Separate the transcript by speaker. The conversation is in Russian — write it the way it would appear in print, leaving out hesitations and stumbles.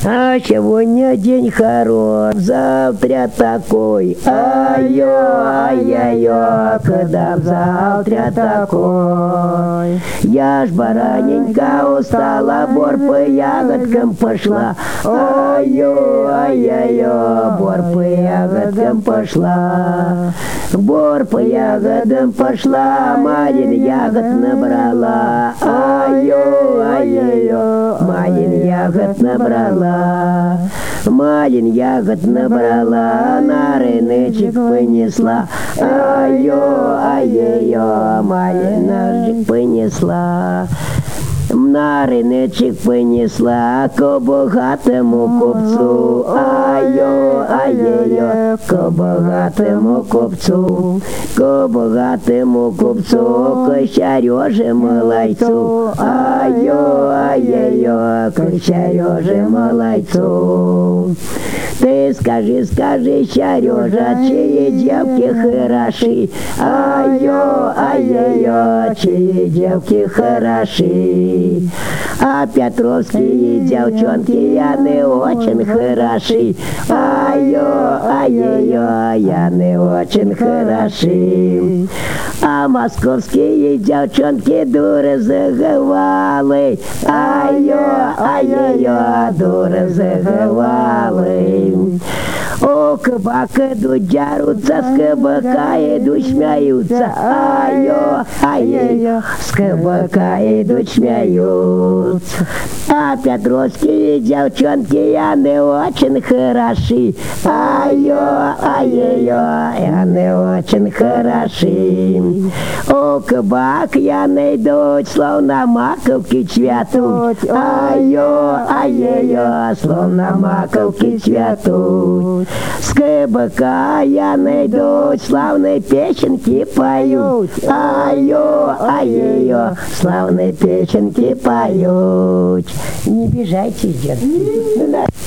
Speaker 1: А сегодня день хорош, завтра такой. Ай-ё, когда завтра такой. Я ж бараненька устала, бор по ягодкам пошла. Ай-ё, бор по ягодкам пошла. Бор по ягодам пошла, малин ягод набрала. Ай-ё, малин ягод набрала. Малин ягод набрала, на рыночек понесла. Ай-ё, малин ножик понесла. На рыночек понесла к богатому купцу. Ай-ё, к богатому купцу. К богатому купцу, к Серёже малайцу. Ай-ё, к Серёже малайцу. Ты скажи, Серёжа, чьи девки хороши? Ай-ё, чьи девки хороши? А петровские девчонки, яны очень хороши. Ай-ё, яны очень хороши. А московские девчонки дуры заговалы. Ай-ё, дуры заговалы. О, кабак идут, дерутся, с кабака идут, смеются. Ай-ё, с кабака идут, смеются. А петровские девчонки, яны очень хороши. Ай-ё, яны очень хороши. О, кабак я найдут, словно маковки цветут. Ай-ё, словно маковки цветут. С кабака я найдут, славные песенки поют. Ай-ё, славные песенки поют. Не обижайтесь, дед.